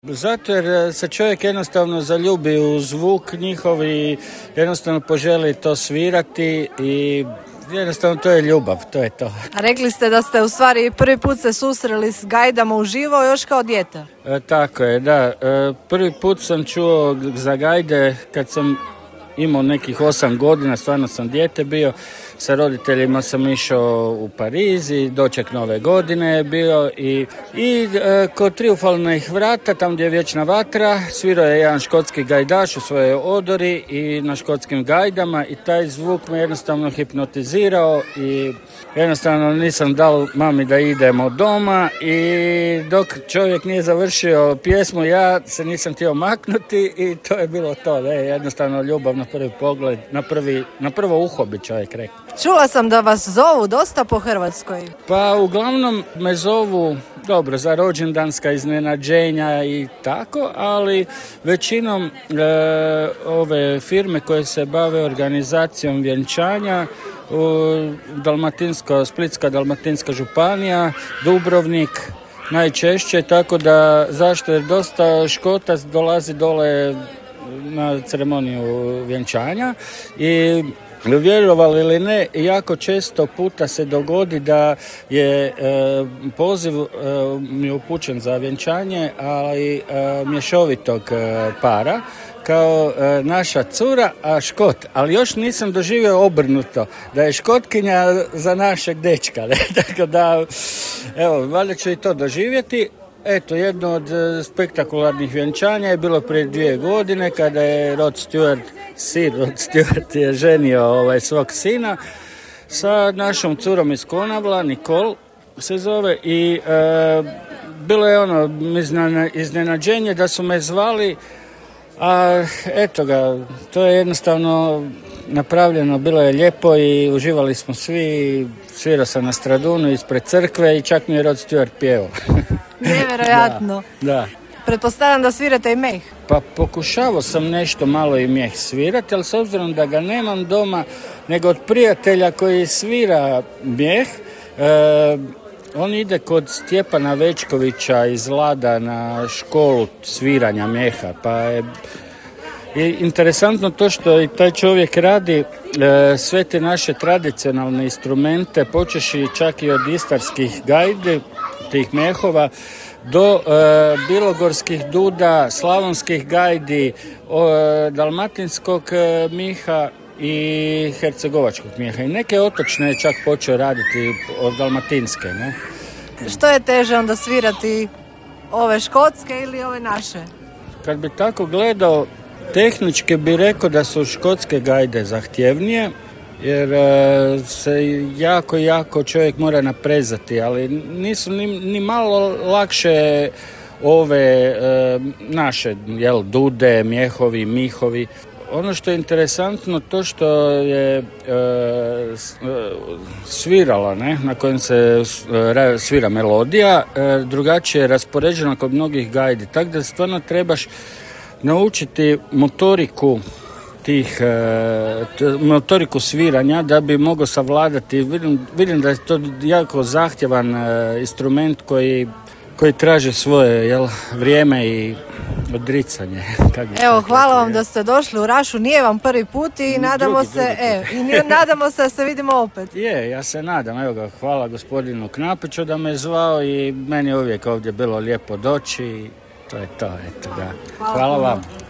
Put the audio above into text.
Zato jer se čovjek jednostavno zaljubi u zvuk njihov i jednostavno poželi to svirati i jednostavno to je ljubav, to je to. A rekli ste da ste u stvari prvi put se susreli s gajdama uživo još kao dijete. Tako je, da. Prvi put sam čuo za gajde kad sam imao nekih 8 godina, stvarno sam dijete bio. Sa roditeljima sam išao u Pariz i doček nove godine je bio i kod Trijumfalnih vrata, tam gdje je vječna vatra, svirao je jedan škotski gajdaš u svojoj odori i na škotskim gajdama i taj zvuk me jednostavno hipnotizirao i jednostavno nisam dao mami da idemo doma i dok čovjek nije završio pjesmu ja se nisam htio maknuti i to je bilo to, jednostavno ljubav na prvi pogled, na prvo uho bi čovjek rekao. Čula sam da vas zovu dosta po Hrvatskoj. Pa uglavnom me zovu, dobro, za rođendanska iznenađenja i tako, ali većinom ove firme koje se bave organizacijom vjenčanja, Splitska Dalmatinska županija, Dubrovnik najčešće, tako da zašto jer dosta Škota dolazi dole na ceremoniju vjenčanja i vjerovali ili ne, jako često puta se dogodi da je poziv mi upućen za vjenčanje, ali mješovitog para, kao naša cura, a Škot. Ali još nisam doživio obrnuto, da je Škotkinja za našeg dečka. Ne? Tako da, evo, valjda ću i to doživjeti. Eto, jedno od spektakularnih vjenčanja je bilo prije 2 godine kada je Rod Stewart je ženio svog sina sa našom curom iz Konavla, Nicole se zove i bilo je iznenađenje da su me zvali, a eto ga, to je jednostavno napravljeno, bilo je lijepo i uživali smo svi, svirao sam na Stradunu ispred crkve i čak mi je Rod Stewart pjevao. Nevjerojatno. Da. Pretpostavljam da svirate i meh. Pa pokušavao sam nešto malo i meh svirati, ali s obzirom da ga nemam doma, nego od prijatelja koji svira meh, on ide kod Stjepana Večkovića iz Lada na školu sviranja mjeha, pa je interesantno to što i taj čovjek radi sve te naše tradicionalne instrumente, počeši čak i od istarskih gajdi, tih mehova, do bilogorskih duda, slavonskih gajdi, dalmatinskog miha i hercegovačkog miha. I neke otočne je čak počeo raditi od dalmatinske. Ne? Što je teže onda svirati, ove škotske ili ove naše? Kad bi tako gledao, tehnički bi rekao da su škotske gajde zahtjevnije, jer se jako čovjek mora naprezati, ali nisu ni malo lakše ove naše dude, mjehovi, mihovi. Ono što je interesantno, to što je svirala, na kojem se svira melodija, drugačije je raspoređena kod mnogih gajdi, tako da stvarno trebaš naučiti motoriku sviranja da bi mogao savladati. Vidim da je to jako zahtjevan instrument koji traži svoje vrijeme i odricanje. Evo, hvala vam da ste došli u Rašu, nije vam prvi put i nadamo se da se vidimo opet. Ja se nadam, evo ga, hvala gospodinu Knapiću da me zvao i meni je uvijek ovdje bilo lijepo doći i to je to, eto ga. Hvala vam.